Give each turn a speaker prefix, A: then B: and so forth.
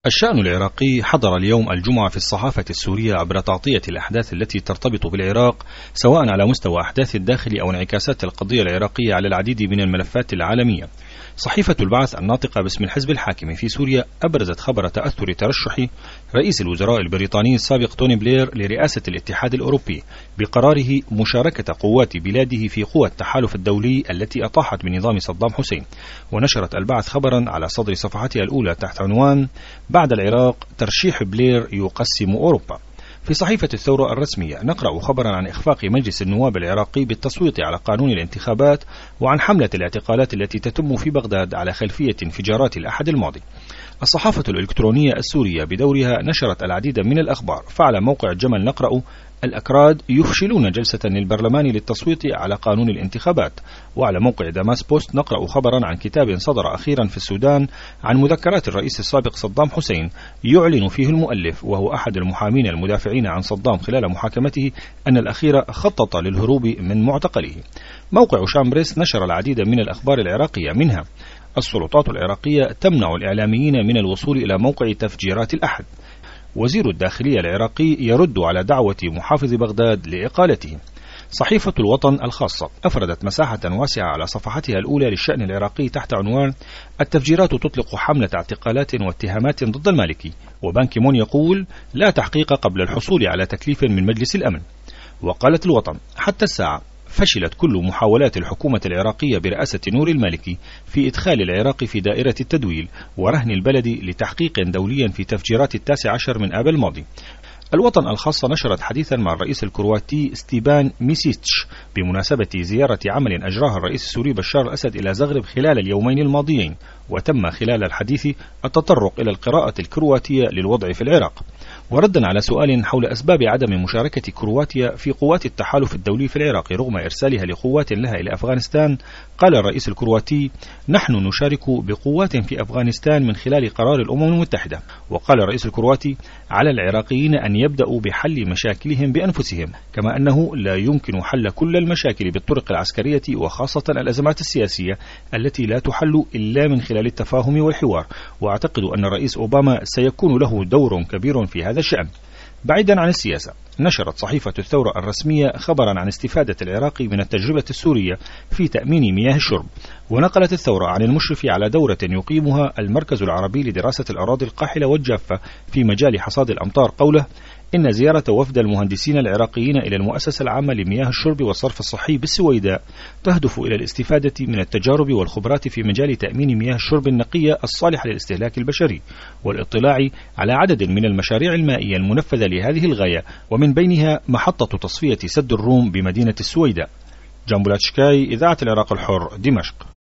A: الشأن العراقي حضر اليوم الجمعة في الصحافة السورية عبر تغطية الأحداث التي ترتبط بالعراق، سواء على مستوى أحداث الداخل أو انعكاسات القضية العراقية على العديد من الملفات العالمية. صحيفة البعث الناطقة باسم الحزب الحاكم في سوريا أبرزت خبر تأثر ترشح رئيس الوزراء البريطاني السابق توني بلير لرئاسة الاتحاد الأوروبي بقراره مشاركة قوات بلاده في قوى التحالف الدولي التي أطاحت بنظام صدام حسين. ونشرت البعث خبرا على صدر صفحتها الأولى تحت عنوان: بعد العراق ترشيح بلير يقسم أوروبا. في صحيفة الثورة الرسمية نقرأ خبرا عن إخفاق مجلس النواب العراقي بالتصويت على قانون الانتخابات، وعن حملة الاعتقالات التي تتم في بغداد على خلفية انفجارات الأحد الماضي. الصحافة الإلكترونية السورية بدورها نشرت العديد من الأخبار، فعلى موقع جمل نقرأ: الأكراد يفشلون جلسة للبرلمان للتصويت على قانون الانتخابات. وعلى موقع دماس بوست نقرأ خبرا عن كتاب صدر أخيرا في السودان عن مذكرات الرئيس السابق صدام حسين، يعلن فيه المؤلف وهو أحد المحامين المدافعين عن صدام خلال محاكمته أن الأخير خطط للهروب من معتقله. موقع شامبريس نشر العديد من الأخبار العراقية، منها: السلطات العراقية تمنع الإعلاميين من الوصول إلى موقع تفجيرات الأحد. وزير الداخلية العراقي يرد على دعوة محافظ بغداد لإقالته. صحيفة الوطن الخاصة أفردت مساحة واسعة على صفحتها الأولى للشأن العراقي تحت عنوان: التفجيرات تطلق حملة اعتقالات واتهامات ضد المالكي. وبان كي مون يقول: لا تحقيق قبل الحصول على تكليف من مجلس الأمن. وقالت الوطن: حتى الساعة فشلت كل محاولات الحكومة العراقية برئاسة نور المالكي في إدخال العراق في دائرة التدويل ورهن البلد لتحقيق دوليا في تفجيرات 19 من آب الماضي. الوطن الخاصة نشرت حديثا مع الرئيس الكرواتي ستيبان ميسيتش بمناسبة زيارة عمل أجراها الرئيس السوري بشار الأسد إلى زغرب خلال اليومين الماضيين، وتم خلال الحديث التطرق إلى القراءة الكرواتية للوضع في العراق. وردا على سؤال حول أسباب عدم مشاركة كرواتيا في قوات التحالف الدولي في العراق رغم إرسالها لقوات لها إلى أفغانستان، قال الرئيس الكرواتي: نحن نشارك بقوات في أفغانستان من خلال قرار الأمم المتحدة. وقال الرئيس الكرواتي: على العراقيين أن يبدأوا بحل مشاكلهم بأنفسهم، كما أنه لا يمكن حل كل المشاكل بالطرق العسكرية، وخاصة الأزمات السياسية التي لا تحل إلا من خلال التفاهم والحوار. وأعتقد أن الرئيس أوباما سيكون له دور كبير في هذا الشأن. بعيدا عن السياسة، نشرت صحيفة الثورة الرسمية خبرا عن استفادة العراق من التجربة السورية في تأمين مياه الشرب. ونقلت الثورة عن المشرف على دورة يقيمها المركز العربي لدراسة الأراضي القاحلة والجافة في مجال حصاد الأمطار قوله: إن زيارة وفد المهندسين العراقيين إلى المؤسسة العامة لمياه الشرب والصرف الصحي بالسويداء تهدف إلى الاستفادة من التجارب والخبرات في مجال تأمين مياه الشرب النقية الصالحة للاستهلاك البشري، والاطلاع على عدد من المشاريع المائية المنفذة لهذه الغاية، ومن بينها محطة تصفية سد الروم بمدينة السويداء. جامبولاتشكاي، إذاعة العراق الحر، دمشق.